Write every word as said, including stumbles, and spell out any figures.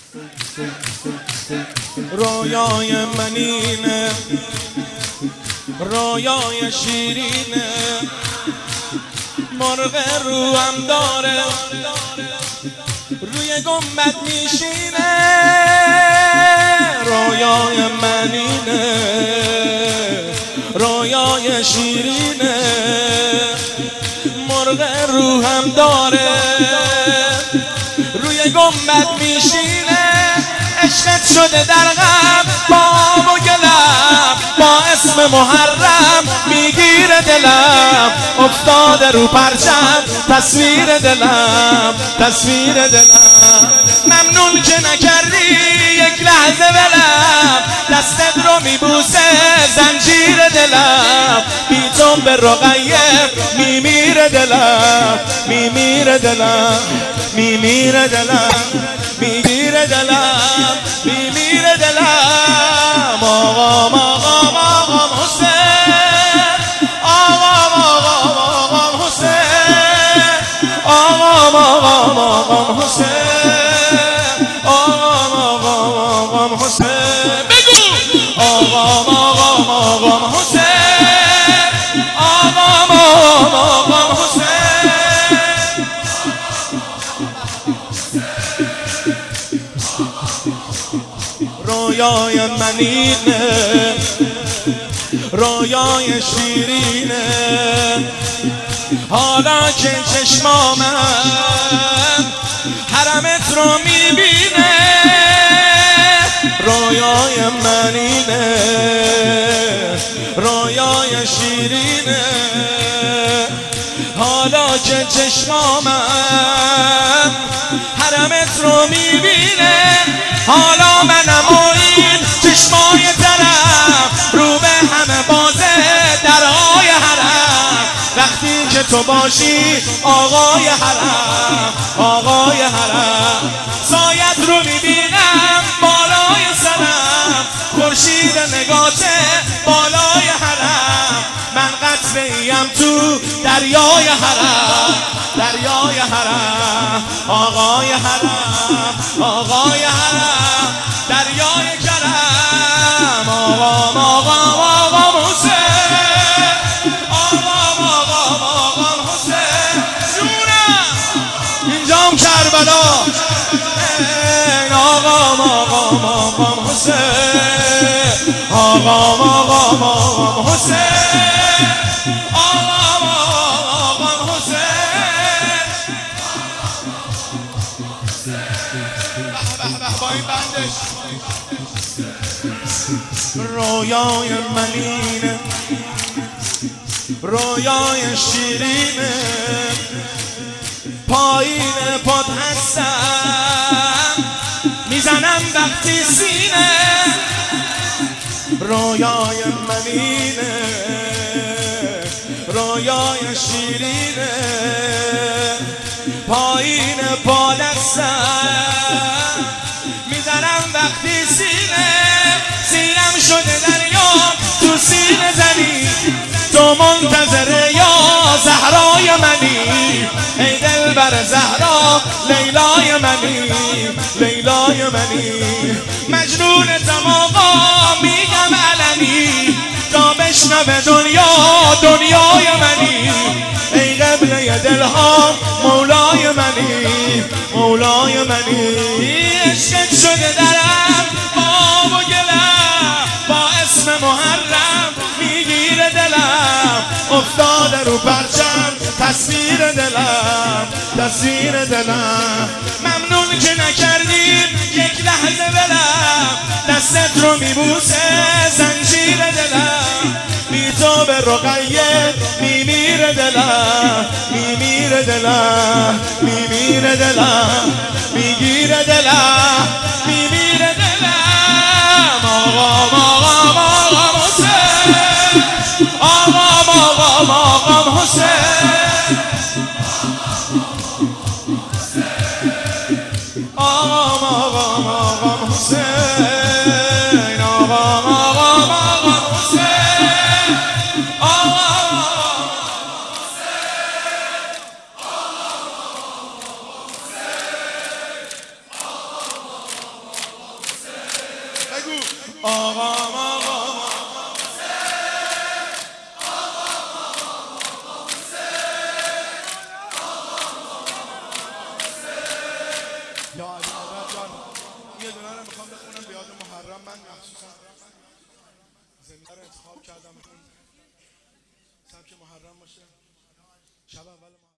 رویای منینه، رویای شیرینه، مرغ رو هم داره روی گنبد میشینه. رویای منینه، رویای شیرینه، مرغ رو هم داره روی گنبد میشینه. عشقت شده در غم باب و گلم، با اسم محرم میگیره دلم. افتاده رو پرچم تصویر دلم، تصویر دلم. ممنون که نکردی یک لحظه ولم، دستت رو میبوسه زنجیر دلم. بی تو به رقیه میمیره دلم، میمیره دلم، میمیره دلم، میمیره دلم، میمیره دلم. آقام آقام آقام حسین، آقام آقام آقام حسین، آقام آقام آقام حسین، آقام آقام آقام حسین. بگو آقام آقام آقام حسین، آقام آقام آقام حسین. رویای منینه، رویای شیرینه، حالا که چشمامم حرمت رو میبینه. رویای منینه، رویای شیرینه، حالا که چشمامم حرمت رو میبینه. حالا منم و این چشمای طرف رو به همه بازه درهای حرم. وقتی که تو باشی آقای حرم، آقای حرم. سایت رو میبینم بالای سرم، خورشید نگات بالای حرم. من قطره‌ایم تو دریای حرم، دریای حرم. آقای حرم، آقای حرم، دریای کرم. آقام آقام آقام حسین، آقام آقام آقام حسین. جونم اینجام کربلا. آقام آقام آقام حسین، آقام آقام آقام حسین، آقام آقام حسین. به به به با این بندش. رویای منینه، رویای شیرینه، پایین پات هستم میزنم وقتی سینه. رویای منینه، رویای شیرینه، پایین پا دستم میزنم وقتی سینه. سینم شده دریا تو سینه زنی، تو منتظر یا زهرای منی. ای دلبر زهرا لیلای منی، لیلای منی. مجنونتم آقا میگم علنی، تا بشنوه دنیا دنیای منی. ای قبله دلها مولای منی، مولای منی. عشقت شده درم باب و گلم، با اسم محرم میگیره دلم. افتاده رو پرچم تصویر دلم، تصویر دلم. ممنون که نکردیم یک لحظه ولم، دستت رو میبوسه زنجیر دلم. بی تو به رقیه میمیره دلم، میمیره دلم، میمیره دلم، میگیره دلم، میمیره دلم. آقام آقام آقام حسین، آقام آقام آقام حسین، آقام آقام آقام حسین، آقام آقام آقام حسین، آقام آقام حسین. آقام آقام یا علی مادر جان یه دونه رو میخوام بخونم به یاد محرم. من مخصوصا زمینه رو انتخاب کردم اون سبک محرم باشه. شب اول